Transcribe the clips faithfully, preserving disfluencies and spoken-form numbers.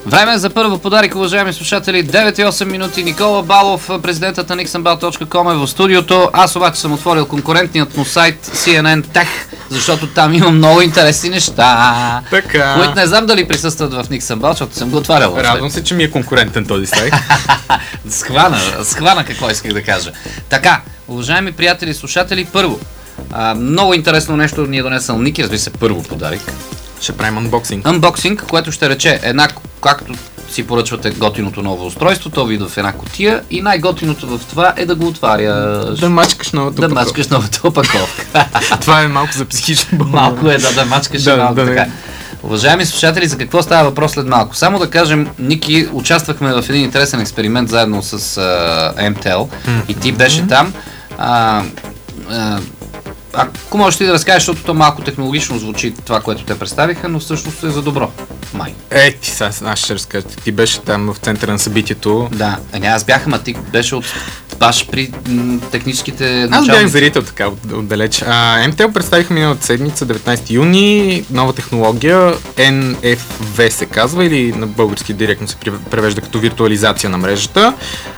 Време за първо подарик, уважаеми слушатели. девет и осем минути. Никола Балов, президентът на Nixonbal точка com е в студиото. Аз обаче съм отворил конкурентният му сайт Си Ен Ен Tech, защото там има много интересни неща, така, които не знам дали присъстват в Nixonbal, защото съм го отварял. Радвам се, че ми е конкурентен този сайт. схвана, схвана какво исках да кажа. Така, уважаеми приятели и слушатели, първо, а, много интересно нещо ни е донесъл Ники, разбира се, първо подарик. Ще правим анбоксинг. Анбоксинг, което ще рече една, както си поръчвате готиното ново устройство, то ви идва в една кутия и най-готиното в това е да го отваряш. Да мачкаш новата да опаковка. Да мачкаш новата опаковка. Това е малко за психичен бол. Малко е да, да мачкаш да, малко да, така. Уважаеми слушатели, за какво става въпрос след малко? Само да кажем, Ники, участвахме в един интересен експеримент заедно с uh, Ем Tel mm-hmm. и ти беше там. А, а, Ако можеш ти да разкажеш, защото то малко технологично звучи това, което те представиха, но всъщност е за добро. Май. Е, ти сега, аз ще разкажа. Ти беше там в центъра на събитието. Да, а не, аз бях, ама ти беше от баш при м- техническите началници. Аз бях зрител така от, отдалеч. А, Ем Tel представиха миналата седмица, деветнайсети юни, нова технология, Ен Еф Ви се казва, или на български директно се превежда като виртуализация на мрежата,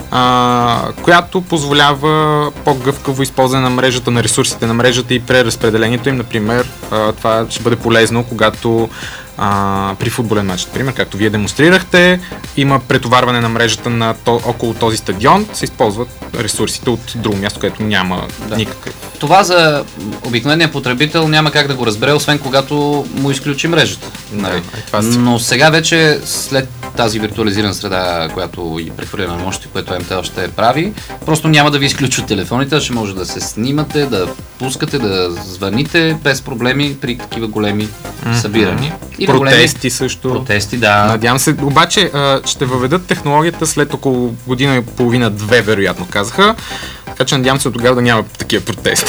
а, която позволява по-гъвкаво използване на мрежата, на ресурсите на мрежата и преразпределението им. Например, а, това ще бъде полезно, когато а, при футболен матч, например, както вие демонстрирахте, има претоварване на мрежата на то, около този стадион, се използват ресурсите от друго място, където няма да. никакъв. Това за обикновения потребител няма как да го разбере, освен когато му изключи мрежата. Да, това но сега вече, след тази виртуализирана среда, която и прехвърля на мощи, което Ем Tel ще прави, просто няма да ви изключат телефоните, ще може да се снимате, да пускате, да звъните без проблеми при такива големи mm-hmm. събирания. И протести големи... също. Протести, да. Надявам се, обаче ще въведат технологията след около година и половина-две, вероятно казаха, така че надявам се от тогава да няма такива протести.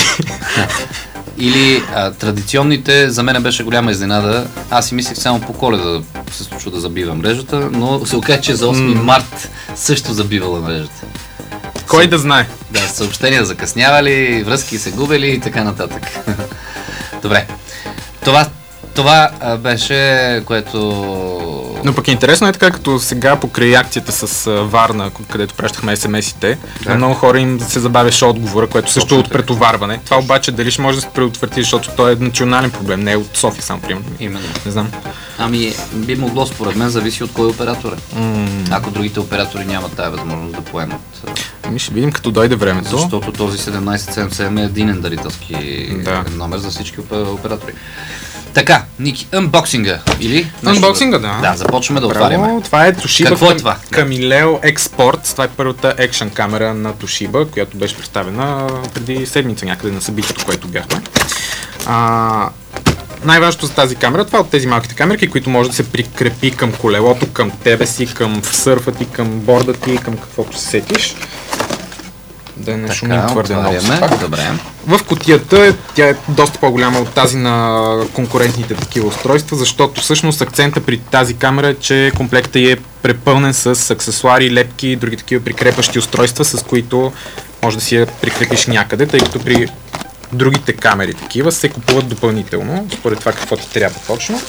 Или а, традиционните, за мен беше голяма изненада. Аз си мислех само по Коледа се случва да забива мрежата, но се оказа, че за осми март също забивала мрежата. Кой Съ... да знае? Да, съобщения закъснявали, връзки се губели и така нататък. Добре. Това, това а, беше, което... Но пък е интересно е така, като сега покрай акцията с а, Варна, където пращахме ес ем ес-ите, да. много хора им се забавяше отговора, което също е от претоварване. Това обаче дали ще може да се предотврати, защото то е национален проблем, не е от София само, примерно. Именно. Не знам. Ами би могло, според мен, зависи от кой оператор е. Mm. Ако другите оператори нямат тази възможност да поемат. Ами ще видим като дойде времето. Защото този седемнайсет седемдесет и седем е единен дарителски да. номер за всички оператори. Така, Ники, анбоксинга, или? Анбоксинга, да. Да, започваме да отваряме. Това е Toshiba. Какво е това? Camileo Export. Това е първата екшън камера на Toshiba, която беше представена преди седмица някъде на събитието, което бяхме. А, най-важното за тази камера, това е от тези малките камерки, които може да се прикрепи към колелото, към тебе си, към сърфа ти, към борда ти, към каквото се сетиш. Да не шумим твърде много. Добре. В кутията тя е доста по-голяма от тази на конкурентните такива устройства, защото всъщност акцента при тази камера е, че комплектът е препълнен с аксесуари, лепки и други такива прикрепващи устройства, с които може да си я прикрепиш някъде, тъй като при другите камери такива се купуват допълнително, според това какво ти трябва точно.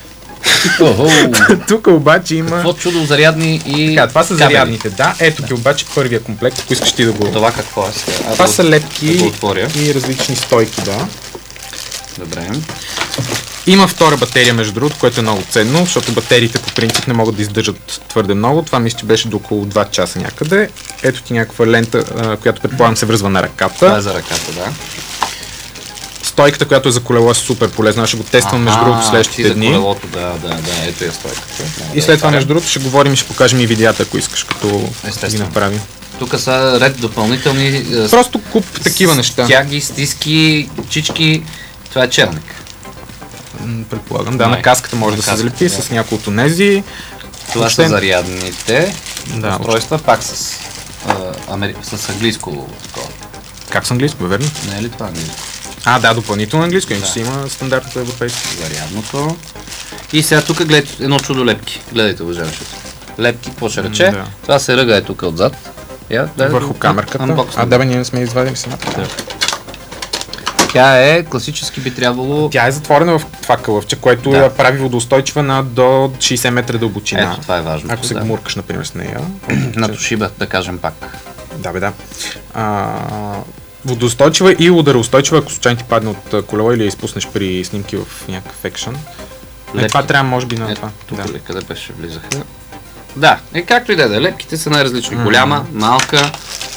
Тук обаче има... Какво чудо зарядни и... Така, това са кабели. Зарядните, да. Ето ти обаче първия комплект, ако искаш ти да го... Това какво е? А, това да, са лепки да и различни стойки, да. Добре. Има втора батерия, между другото, което е много ценно, защото батериите по принцип не могат да издържат твърде много. Това мисля, че беше до около два часа някъде. Ето ти някаква лента, която предполагам се връзва на ръката. Това е за ръката, да. Стойката, която е за колело, е супер полезна. Ще го тествам между другото следващите дни. Колелото, да, да, да, ето е стойката. И след това, между другото, ще говорим и ще покажем и видеята, ако искаш, като ги направим. Тук са ред допълнителни... Просто куп такива неща. Тяги, стиски, чички. Това е челник. Предполагам, да, на каската може да се залепи да. С някои от онези. Това Въобще... са зарядните да, устройства, пак с, а, амери... с английско такова. Как с английско, верно? Не е ли това английско? А, да, допълнително английско, иначе си има стандартното европейско. Зарядното. И сега тук гледайте едно чудо лепки. Гледайте, уважаеми. Лепки, какво ще рече? Да. Това се ръга е тук отзад. Я, да, върху камерката. А, да, бе, ние не сме извадили сега. Да. Тя е класически би трябвало... Тя е затворена в това кълъвче, което Да. я прави водоустойчива на до шейсет метра дълбочина. Ето, това е важно. Ако се да. гмуркаш, например, с нея. На Toshiba, да кажем пак. Да, бе, да. А, водоустойчива и удароустойчива, ако случайно ти падне от а, колело или я изпуснеш при снимки в някакъв екшън. Е, това трябва, може би, на Е, това. тук Да. ли, къде беше влизаха? Да, е както и да е. Лепките са най-различни. Mm. Голяма, малка,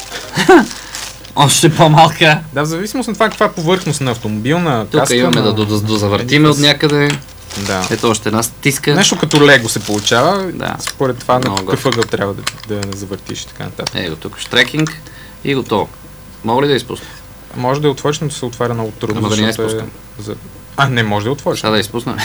още по-малка. Да, в зависимост на това каква повърхност на автомобилна Тук каска. имаме на... да дозавъртиме от някъде. Да. Ето още една стиска. Нещо като лего се получава, Да. според това на Много какъв ъгъл трябва да, да завъртиш и така нататък. Ето тук штрекинг и готово. Мога ли да изпусна? Може да я отвориш, но се отваря много трудно. Ама да не я защото изпускам. За... А, не, може да я отвориш. Сега да изпусна.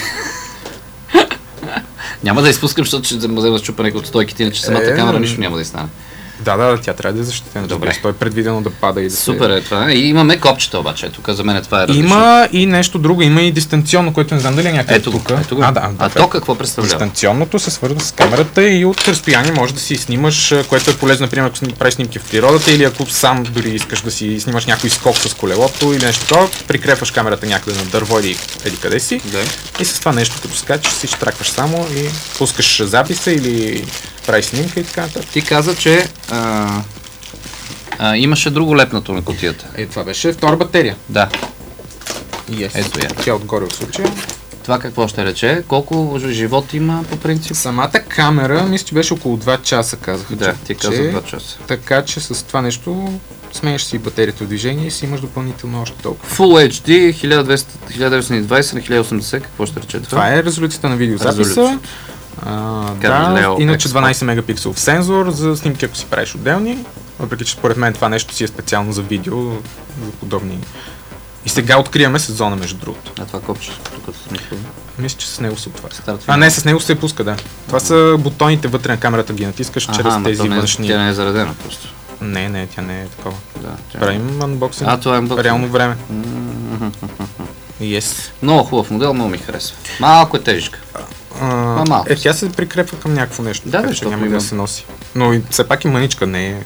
Няма да изпускам, защото ще взема счупане от стойките, иначе самата Е, камера м. нищо няма да стане. Да, да, тя трябва да е защитена. Добре. Той е предвидено да пада и да Супер се... е това. И имаме копчета обаче. Е, тук за мен това е различно. Има и нещо друго, има и дистанционно, което не знам дали е някъде Ето го, тук. ето го. А, да, а добре. то какво представлява? Дистанционното се свързва с камерата и от разстояние може да си снимаш, което е полезно, например, ако сни- правиш снимки в природата или ако сам дори искаш да си снимаш някой скок с колелото или нещо такова, прикрепваш камерата някъде на дърво или еди къде си. Да. И с това нещо, като скачаш, си штракваш само и пускаш записа или правиш снимка и така нататък. Ти каза, че а, а, имаше друго лепнато на кутията. Е, това беше втора батерия. Да. Yes. Ето я. Тя отгоре в случая. Това какво ще рече? Колко живот има по принцип? Самата камера, мисля, че беше около два часа, казаха. Да, че, ти каза че- два часа. Така че с това нещо сменяш си батерията в движение и си имаш допълнително още толкова. Full Ейч Ди хиляда и двеста хиляда деветстотин и двадесет на хиляда и осемдесет, какво ще рече това? Това е резолюцията на видеозаписа. Резолюцията. А, Galileo да, иначе Export. дванадесет мегапикселов сензор за снимки, ако си правиш отделни. Въпреки че според мен това нещо си е специално за видео, за подобни. И сега откриваме сезона, между другото. А това копче, тук съм никога. Мисля, че с него се отваря. Старт А, не, с него се пуска, да. Това са бутоните вътре на камерата, ги натискаш чрез ама тези то не, външни. тя не е заредена просто. Не, не, тя не е такова. Да, тя... Правим анбоксинг. А, това е unboxing. Реално време. М, Yes. Много хубав модел, много ми харесва. Малко е тежка. А, малко. е, тя се прикрепва към някакво нещо, Да, така бе, че защото няма и има- да се носи. Но и все пак и мъничка, не е.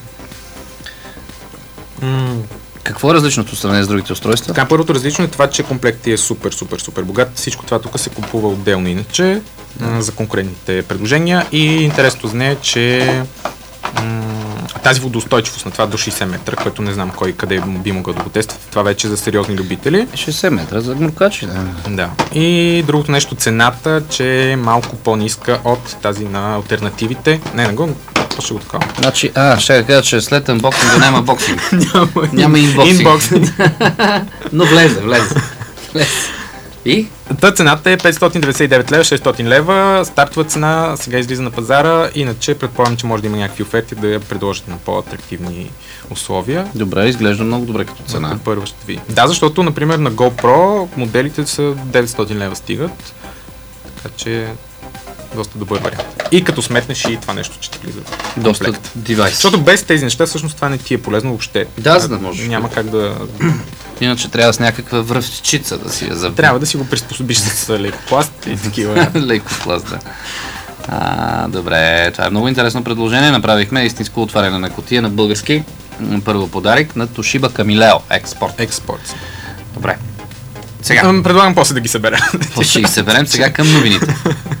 М, Какво е различното в сравнение с другите устройства? Така, първото различно е това, че комплектът ти е супер, супер, супер богат. Всичко това тук се купува отделно иначе а, за конкурентните предложения и интересното за нея е, че м, тази водоустойчивост на това до шейсет метра, което не знам кой къде би могъл да го тества, това вече е за сериозни любители. шейсет метра за гмуркачи, да. Да. И другото нещо, цената, че е малко по-ниска от тази на алтернативите. Не, не го, ще го такова. Значи, а, ще да кажа, че след анбоксинга няма боксинг. Няма, Няма инбоксинг. инбоксинг. Но влезе, влезе. влезе. И? Та цената е петстотин деветдесет и девет лева, шестстотин лева, стартова цена, сега излиза на пазара, иначе предполагам, че може да има някакви оферти да я предложат на по-атрактивни условия. Добре, изглежда много добре като цена. На първа ще ви. Да, защото, например, на GoPro моделите са деветстотин лева стигат, така че доста добър вариант. И като сметнеш и това нещо, че ти влиза в Доста комплект. девайс. Защото без тези неща всъщност това не ти е полезно въобще. Да, за да можеш. Няма как да... Иначе трябва с някаква връвчица да си я забавя. Трябва да си го приспособиш с лекопласт и такива. Лекопласт, да. А, добре, това е много интересно предложение. Направихме истинско отваряне на кутия на български. М, Първо подарик на Toshiba Camileo Export. Експорт. Добре. Сега, Ам, Предлагам после да ги събера. ще ги съберем сега към новините.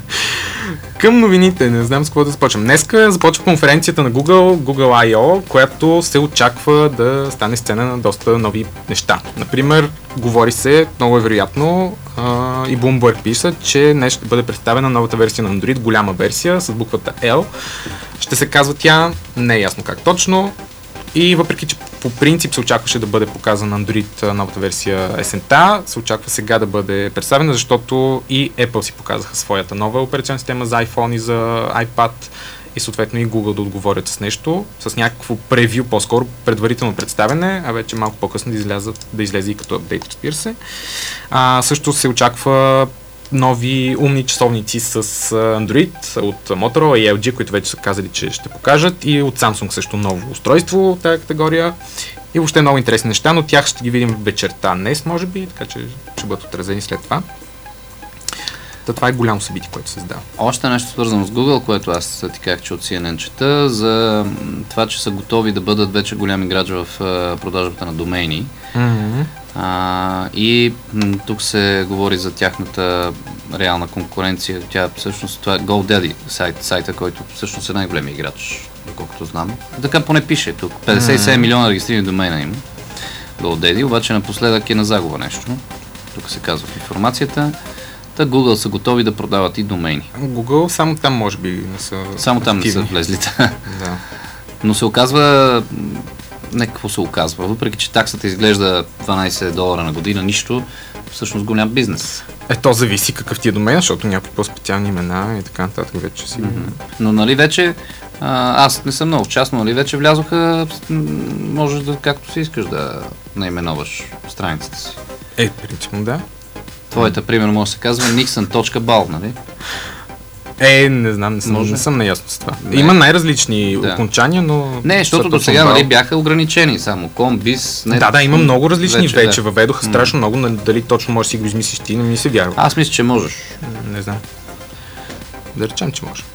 Към новините, не знам с какво да започнем. Днеска започва конференцията на Google, Google ай о, която се очаква да стане сцена на доста нови неща. Например, говори се, много е вероятно, а, и Bloomberg писа, че днес ще бъде представена новата версия на Android, голяма версия с буквата L. Ще се казва тя, не е ясно как точно. И въпреки, че по принцип се очакваше да бъде показана Android новата версия есента, се очаква сега да бъде представена, защото и Apple си показаха своята нова операционна система за iPhone и за iPad и съответно и Google да отговорят с нещо, с някакво превю, по-скоро предварително представяне, а вече малко по-късно да, излязат, да излезе и като апдейт, разбира се. А, също се очаква нови умни часовници с Android от Motorola и ел джи, които вече са казали, че ще покажат, и от Samsung също ново устройство в тази категория. И въобще много интересни неща, но тях ще ги видим вечерта днес, може би, така че ще бъдат отразени след това. Та това е голямо събитие, което се създава. Още нещо свързано с Google, което аз ти казах, че от Си Ен Ен чета, за м, това, че са готови да бъдат вече голям играч в а, продажбата на домейни. Mm-hmm. А, и м, тук се говори за тяхната реална конкуренция. Тя всъщност, това е GoDaddy сайт, сайта, който всъщност е най-големият играч, доколкото знам. Така поне пише тук. петдесет и седем милиона регистрирани домейна има. GoDaddy, обаче напоследък е на загуба нещо. Тук се казва в информацията. Та Google са готови да продават и домейни. Google само там може би не са Само там активни. не са влезли. Да. Но се оказва... Не какво се оказва. Въпреки че таксата изглежда дванайсет долара на година, нищо, всъщност голям бизнес. Е, то зависи какъв ти е домейн, защото някои по-специални имена и така нататък вече си... Mm-hmm. Но нали вече, а, аз не съм много частно, нали вече влязоха, можеш да, както си искаш да наименуваш страницата си. Е, принципно да. Твоята, примерно, може да се казва nixon точка бал, нали? Е, не знам, не съм, не съм наясно с това. Не. Има най-различни Да. окончания, но... Не, защото до сега нали, бяха ограничени само. Ком, бис, не... Да, да, има много различни вече. вече вече. да. Въведоха страшно много, нали, дали точно можеш да си го измислиш ти, не ми се вярва. Аз мисля, че можеш. Не знам. Да речем, че може.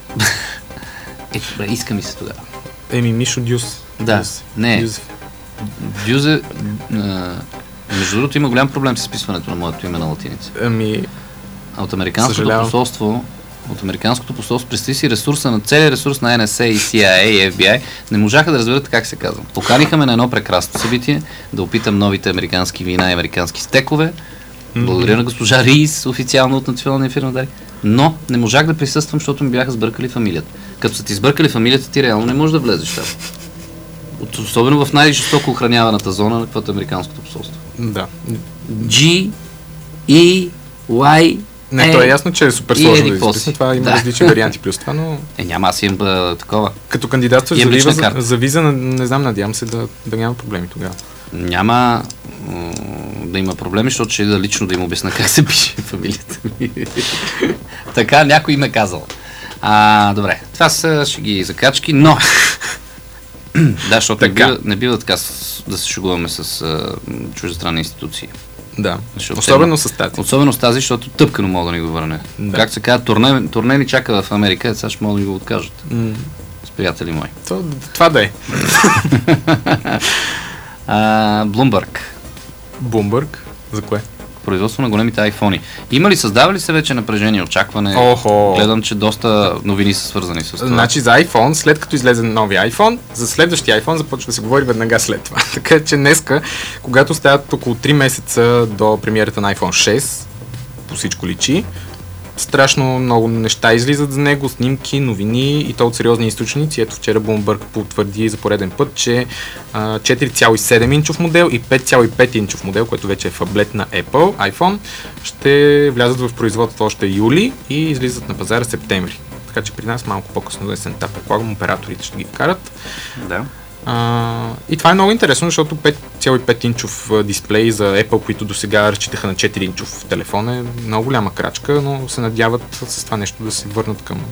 Е, добре, иска ми се тогава. Еми, Мишо Дюс. Да, Дюс. не. Дюс. Дюзе, а, между другото има голям проблем с изписването на моето име на латиница. Ами, А от американското съжалявам. посолство, от американското посолство, представи си ресурса на целия ресурс на Ен Ес Ей, Си Ай Ей и Еф Би Ай, не можаха да разберат как се казвам. Поканиха ме на едно прекрасно събитие, да опитам новите американски вина и американски стекове. Благодаря на госпожа Рис, официално от националния фирма Дари. Но не можах да присъствам, защото ми бяха сбъркали фамилията. Като са ти сбъркали фамилията, ти реално не можеш да влезеш там. От- Особено в най-жестоко охраняваната зона на каквото е американското посолство. да. G, E, Y, Не, то е ясно, че е супер и сложно еди да какво изписне. си. Това има Да. различни варианти плюс това, но Е, няма, аз имам а, такова. като кандидатстваш за, Имам лична виза, карта. за виза, не знам, надявам се да, да няма проблеми тогава. Няма м, да има проблеми, защото ще да лично да им обясна как се пише фамилията ми. Така някой ме казал. А, добре, това са шеги закачки, но... да, защото не Така. бива, не бива така с, да се шегуваме с а, чуждестранни институции. Да. Защото Особено те- с тази. Особено с тази, защото тъпкано мога да ни го върне. Да. Как се казва, турне, турне ни чака в Америка, сега ще мога да ни го откажат. М, С приятели мои. то, това да е. А, Bloomberg. Бумбърг. За кое? Производство на големите айфони. Има ли, създава ли се вече напрежение, очакване? Охо. Гледам, че доста новини са свързани с това. Значи за iPhone, след като излезе новия iPhone, за следващия iPhone започва да се говори веднага след това. Така че днеска, когато стават около три месеца до премиерата на iPhone шест, по всичко личи, страшно много неща излизат за него, снимки, новини и то от сериозни източници. Ето вчера Bloomberg потвърди за пореден път, че а, четири цяло и седем инчов модел и пет цяло и пет инчов модел, който вече е фаблет на Apple, iPhone, ще влязат в производство още юли и излизат на пазара септември. Така че при нас малко по-късно до есента, предполагам, операторите ще ги вкарат. Да. А, и това е много интересно, защото пет цяло и пет инчов а, дисплей за Apple, които до сега разчитаха на четири инчов телефон, е много голяма крачка, но се надяват с това нещо да се върнат към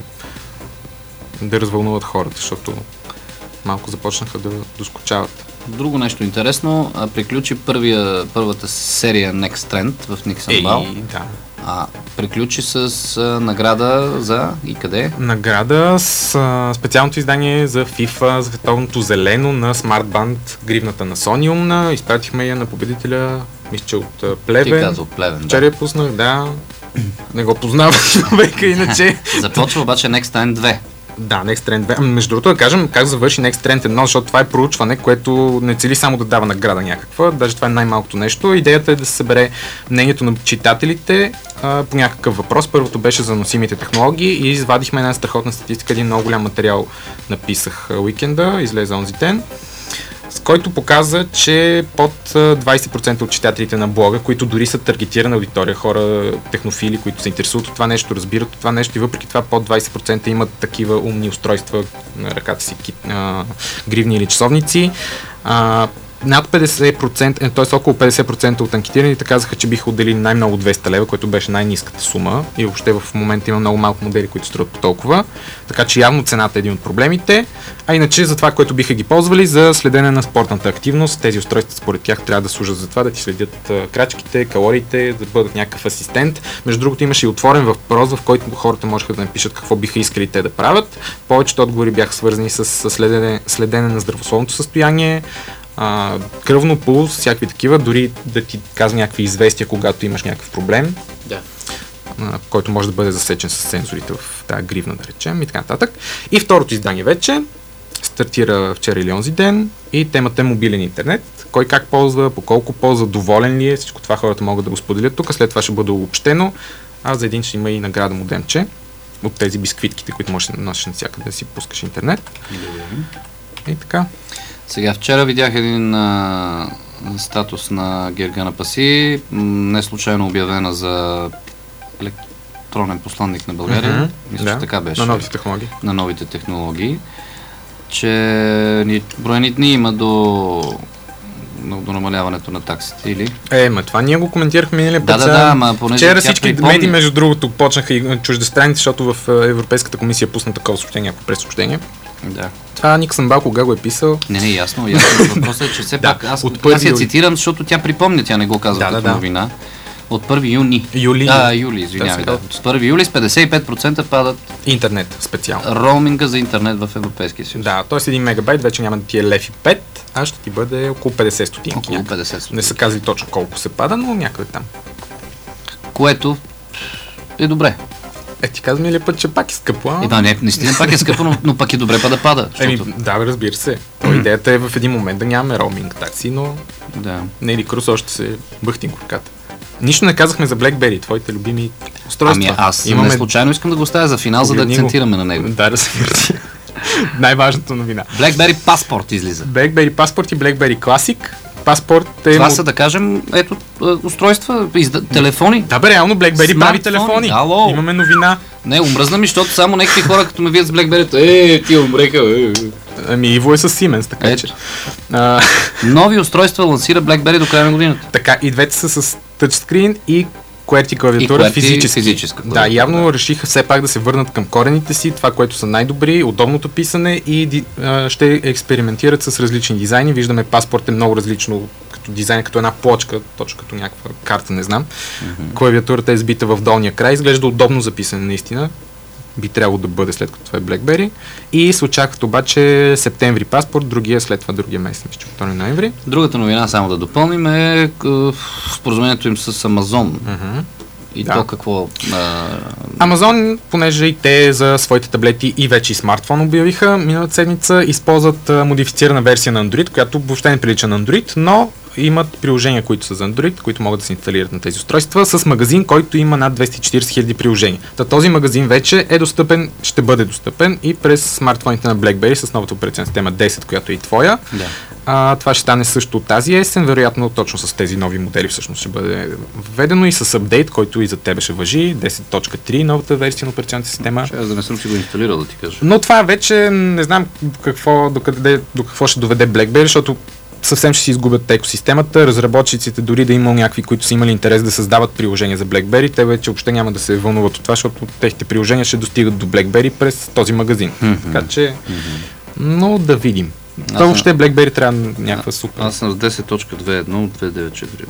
да развълнуват хората, защото малко започнаха да доскочават. Друго нещо интересно, а, приключи първия, първата серия Next Trend в Nixon Ball. да. А, приключи с а, награда за и къде? Награда с а, специалното издание за FIFA, за световното зелено на Smart Band, гривната на Sony умна. Изпратихме я на победителя, мисля, че от а, Ти Плевен. каза от Плевен. Вчера Да. я пуснах, да. Не го познавам човека, иначе. Започва обаче Next Trend две. Да, Next Trend две. Ами, между другото да кажем как завърши Next Trend едно, защото това е проучване, което не цели само да дава награда някаква, даже това е най-малкото нещо. Идеята е да се събере мнението на читателите а, по някакъв въпрос. Първото беше за носимите технологии и извадихме една страхотна статистика, един много голям материал написах а, уикенда, излезе онзи ден, с който показа, че под двайсет процента от читателите на блога, които дори са таргетирана аудитория, хора, технофили, които се интересуват от това нещо, разбират от това нещо и въпреки това под двайсет процента имат такива умни устройства на ръката си, а, гривни или часовници. А, над петдесет процента, т.е. около петдесет процента от анкетираните казаха, че биха отделили най-много двеста лева, което беше най-ниската сума и въобще в момента има много малко модели, които струват по толкова. Така че явно цената е един от проблемите. А иначе за това, което биха ги ползвали за следене на спортната активност, тези устройства според тях трябва да служат за това, да ти следят а, крачките, калориите, да бъдат някакъв асистент. Между другото имаше и отворен въпрос, в който хората можеха да напишат какво биха искали те да правят. Повечето отговори бяха свързани с следене, следене на здравословното състояние, а, кръвно, пулс, всякакви такива, дори да ти казва някакви известия, когато имаш някакъв проблем, да. а, който може да бъде засечен с сензорите в тази гривна, да речем, и така нататък. И второто издание вече стартира вчера или онзи ден и темата е мобилен интернет. Кой как ползва, по колко ползва, доволен ли е, всичко това хората могат да го споделят тук, след това ще бъде обобщено, а за един ще има и награда модемче от тези бисквитките, които можеш да носиш навсякъде да си пускаш интернет. И така. Сега вчера видях един а, статус на Гергана Паси, не случайно обявена за електронен посланник на България. Mm-hmm. Мисля, да, че така беше. На новите технологии. На новите технологии. Че ни, броени дни има до, до намаляването на таксите, или? Е, ма това ние го коментирахме миналия път. Да, да, да, ма понеже вчера всички припомни... медии, между другото, почнаха и чуждестранните, защото в Европейската комисия пусна такова съобщение, ако пресъобщение. Да. Това Никсън Бал кога го е писал? Не, не, ясно, ясно. Въпросът е, че все пак, аз, от аз я цитирам, защото тя припомня, тя не го казва да, като да, новина. От първи юни. Юли. Да, юли, извинявай. Да. От първи юли с петдесет и пет процента падат интернет специално. Роуминга за интернет в Европейския съюз. Да, т.е. един мегабайт вече няма да ти е лев и пет, а ще ти бъде около петдесет стотинки. Около петдесет стотинки. Не са казали точно колко се пада, но някъде там. Което е добре. Е, ти казвам ли път, че пак е скъпо? А? Е, да, не, наистина пак е скъпо, но, но пак е добре па да пада. Защото... Еми, да, разбира се. То идеята е в един момент да нямаме роуминг такси, но да. Не или Крус още се бъхтим горката. Нищо не казахме за BlackBerry, твоите любими устройства. Ами аз Имаме... не случайно искам да го оставя за финал, за да акцентираме на него. Да, разбира се. Най-важната новина. BlackBerry Passport излиза. BlackBerry Passport и BlackBerry Classic. Паспорт е... Това са, да кажем, ето, устройства, изда... телефони. Да, бе, реално BlackBerry прави телефони. Ало. Имаме новина. Не, умръзна ми, защото само някакви хора, като ме видят с BlackBerry, е, ти умреха, е. Ами, Иво е с Siemens, така ето. че. А... Нови устройства лансира BlackBerry до края на годината. Така, и двете са с тъчскрин и QWERTY клавиатура физически. физическа. Да, явно решиха все пак да се върнат към корените си, това, което са най-добри, удобното писане и а, ще експериментират с различни дизайни. Виждаме, паспорт е много различно като дизайн, като една плочка, точно като някаква карта, не знам. Mm-hmm. Клавиатурата е сбита в долния край, изглежда удобно за писане наистина. Би трябвало да бъде след като това е BlackBerry. И се очакват обаче септември паспорт, другия след това другия месец, мисля, втори ноември. Другата новина, само да допълним, е споразумението им с Amazon. Mm-hmm. И да. то какво... А... Amazon, понеже и те за своите таблети и вече и смартфон обявиха миналата седмица, използват а, модифицирана версия на Android, която въобще не прилича на Android, но имат приложения, които са за Android, които могат да се инсталират на тези устройства, с магазин, който има над двеста и четиридесет хиляди приложения. Та този магазин вече е достъпен, ще бъде достъпен и през смартфоните на BlackBerry с новата операционна система десет, която е и твоя. Да. А, това ще стане също тази есен, вероятно точно с тези нови модели всъщност ще бъде введено и с апдейт, който и за тебе ще важи, десет точка три, новата версия на операционната система. Ще аз да не съм си го инсталирал, да ти кажа. Но това вече не знам какво, до, къде, до какво ще доведе BlackBerry, защото съвсем ще си изгубят екосистемата. Разработчиците, дори да има някакви, които са имали интерес да създават приложения за BlackBerry, те вече въобще няма да се вълнуват от това, защото техните приложения ще достигат до BlackBerry през този магазин. Mm-hmm. Така че, mm-hmm. но да видим. Това въобще BlackBerry трябва някаква супер. Аз съм с десет точка две едно от две девет четири.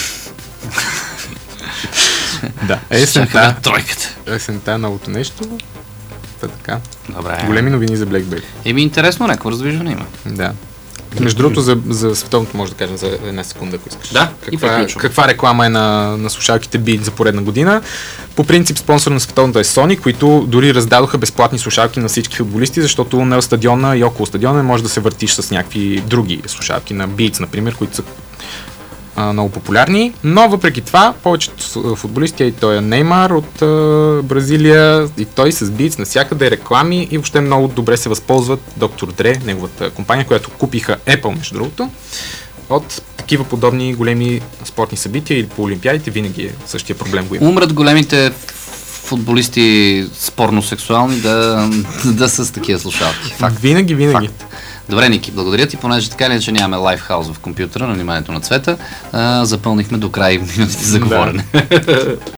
Да, есента. Тройката. Есента е новото нещо. Та така. Добре. Големи новини за BlackBerry. Еми интересно, някакво раздвижване има. Да. Между другото, за, за световното може да кажем за една секунда, ако искаш. Да, каква, каква реклама е на, на слушалките Beats за поредна година. По принцип, спонсор на световното е Sony, които дори раздадоха безплатни слушалки на всички футболисти, защото на стадиона и около стадиона може да се въртиш с някакви други слушалки на Beats, например, които са а, много популярни. Но въпреки това, повечето футболисти, и той е Неймар от а, Бразилия, и той с Beats навсякъде реклами и въобще много добре се възползват доктор Dre, неговата компания, която купиха Apple, между другото, от такива подобни големи спортни събития или по олимпиадите винаги е същия проблем го има. Умрат големите футболисти спорно-сексуални да, да са с такива слушалки. Факт. Винаги, винаги. Факт. Добре, Ники, благодаря ти, понеже така ли, че нямаме лайфхаус в компютъра на вниманието на Цвета, а, запълнихме до край минутите за говорене. Да.